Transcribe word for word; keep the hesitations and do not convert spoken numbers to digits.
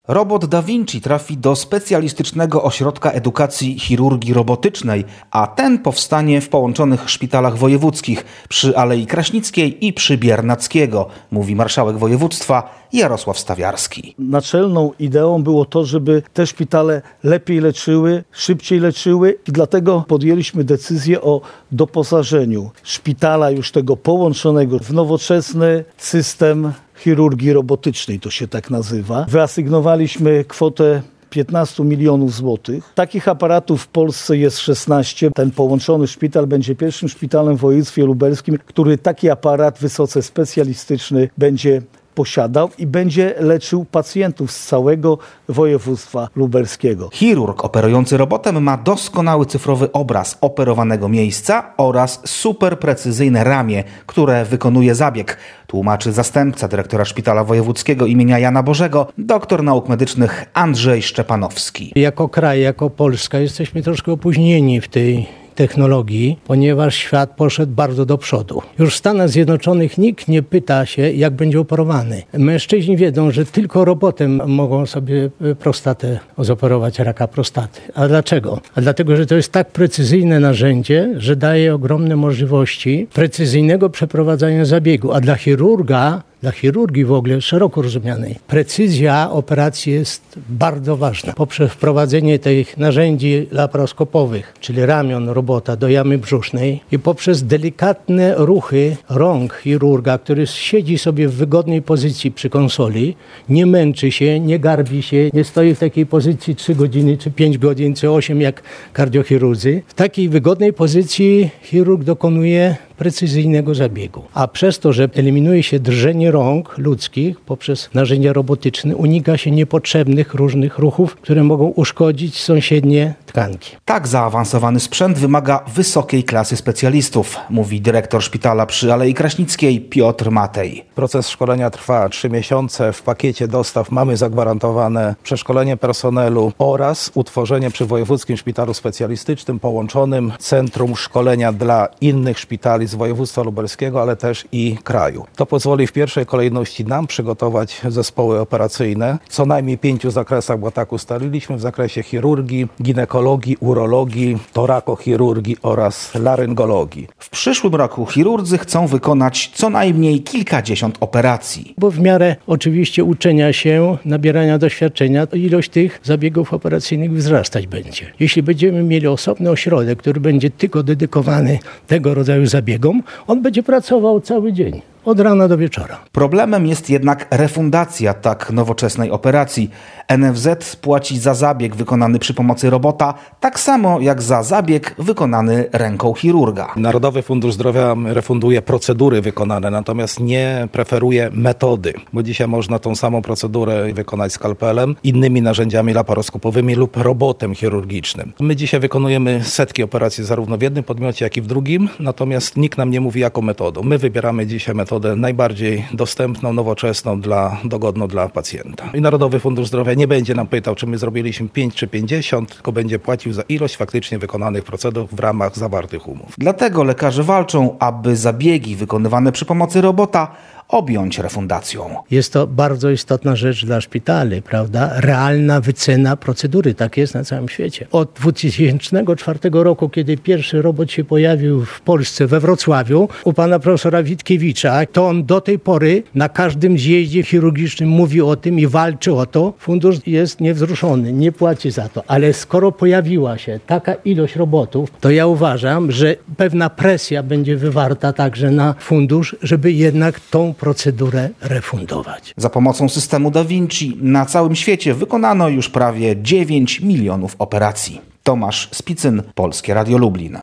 Robot Da Vinci trafi do specjalistycznego ośrodka edukacji chirurgii robotycznej, a ten powstanie w połączonych szpitalach wojewódzkich przy Alei Kraśnickiej i przy Biernackiego, mówi marszałek województwa Jarosław Stawiarski. Naczelną ideą było to, żeby te szpitale lepiej leczyły, szybciej leczyły i dlatego podjęliśmy decyzję o doposażeniu szpitala już tego połączonego w nowoczesny system chirurgii robotycznej, to się tak nazywa. Wyasygnowaliśmy kwotę piętnaście milionów złotych. Takich aparatów w Polsce jest szesnaście. Ten połączony szpital będzie pierwszym szpitalem w województwie lubelskim, który taki aparat wysoce specjalistyczny będzie posiadał i będzie leczył pacjentów z całego województwa lubelskiego. Chirurg operujący robotem ma doskonały cyfrowy obraz operowanego miejsca oraz super precyzyjne ramię, które wykonuje zabieg, tłumaczy zastępca dyrektora Szpitala Wojewódzkiego imienia Jana Bożego, doktor nauk medycznych Andrzej Szczepanowski. Jako kraj, jako Polska jesteśmy troszkę opóźnieni w tej technologii, ponieważ świat poszedł bardzo do przodu. Już w Stanach Zjednoczonych nikt nie pyta się, jak będzie operowany. Mężczyźni wiedzą, że tylko robotem mogą sobie prostatę zoperować, raka prostaty. A dlaczego? A dlatego, że to jest tak precyzyjne narzędzie, że daje ogromne możliwości precyzyjnego przeprowadzania zabiegu. A dla chirurga Dla chirurgii w ogóle szeroko rozumianej precyzja operacji jest bardzo ważna. Poprzez wprowadzenie tych narzędzi laparoskopowych, czyli ramion robota do jamy brzusznej i poprzez delikatne ruchy rąk chirurga, który siedzi sobie w wygodnej pozycji przy konsoli, nie męczy się, nie garbi się, nie stoi w takiej pozycji trzy godziny, czy pięć godzin, czy osiem jak kardiochirurdzy. W takiej wygodnej pozycji chirurg dokonuje precyzyjnego zabiegu. A przez to, że eliminuje się drżenie rąk ludzkich poprzez narzędzia robotyczne, unika się niepotrzebnych różnych ruchów, które mogą uszkodzić sąsiednie tkanki. Tak zaawansowany sprzęt wymaga wysokiej klasy specjalistów, mówi dyrektor szpitala przy Alei Kraśnickiej Piotr Matej. Proces szkolenia trwa trzy miesiące. W pakiecie dostaw mamy zagwarantowane przeszkolenie personelu oraz utworzenie przy Wojewódzkim Szpitalu Specjalistycznym połączonym centrum szkolenia dla innych szpitali z województwa lubelskiego, ale też i kraju. To pozwoli w pierwszej kolejności nam przygotować zespoły operacyjne. Co najmniej pięciu zakresach, bo tak ustaliliśmy, w zakresie chirurgii, ginekologii, urologii, torakochirurgii oraz laryngologii. W przyszłym roku chirurdzy chcą wykonać co najmniej kilkadziesiąt operacji. Bo w miarę oczywiście uczenia się, nabierania doświadczenia, to ilość tych zabiegów operacyjnych wzrastać będzie. Jeśli będziemy mieli osobny ośrodek, który będzie tylko dedykowany tego rodzaju zabiegom, on będzie pracował cały dzień. Od rana do wieczora. Problemem jest jednak refundacja tak nowoczesnej operacji. N F Z płaci za zabieg wykonany przy pomocy robota tak samo jak za zabieg wykonany ręką chirurga. Narodowy Fundusz Zdrowia refunduje procedury wykonane, natomiast nie preferuje metody, bo dzisiaj można tą samą procedurę wykonać skalpelem, innymi narzędziami laparoskopowymi lub robotem chirurgicznym. My dzisiaj wykonujemy setki operacji zarówno w jednym podmiocie, jak i w drugim, natomiast nikt nam nie mówi jaką metodą. My wybieramy dzisiaj metodę metodę najbardziej dostępną, nowoczesną, dla, dogodną dla pacjenta. I Narodowy Fundusz Zdrowia nie będzie nam pytał, czy my zrobiliśmy pięć czy pięćdziesiąt, tylko będzie płacił za ilość faktycznie wykonanych procedur w ramach zawartych umów. Dlatego lekarze walczą, aby zabiegi wykonywane przy pomocy robota objąć refundacją. Jest to bardzo istotna rzecz dla szpitali, prawda? Realna wycena procedury, tak jest na całym świecie. Od dwa tysiące czwartego roku, kiedy pierwszy robot się pojawił w Polsce, we Wrocławiu, u pana profesora Witkiewicza, to on do tej pory na każdym zjeździe chirurgicznym mówi o tym i walczy o to. Fundusz jest niewzruszony, nie płaci za to. Ale skoro pojawiła się taka ilość robotów, to ja uważam, że pewna presja będzie wywarta także na fundusz, żeby jednak tą procedurę refundować. Za pomocą systemu Da Vinci na całym świecie wykonano już prawie dziewięć milionów operacji. Tomasz Spicyn, Polskie Radio Lublin.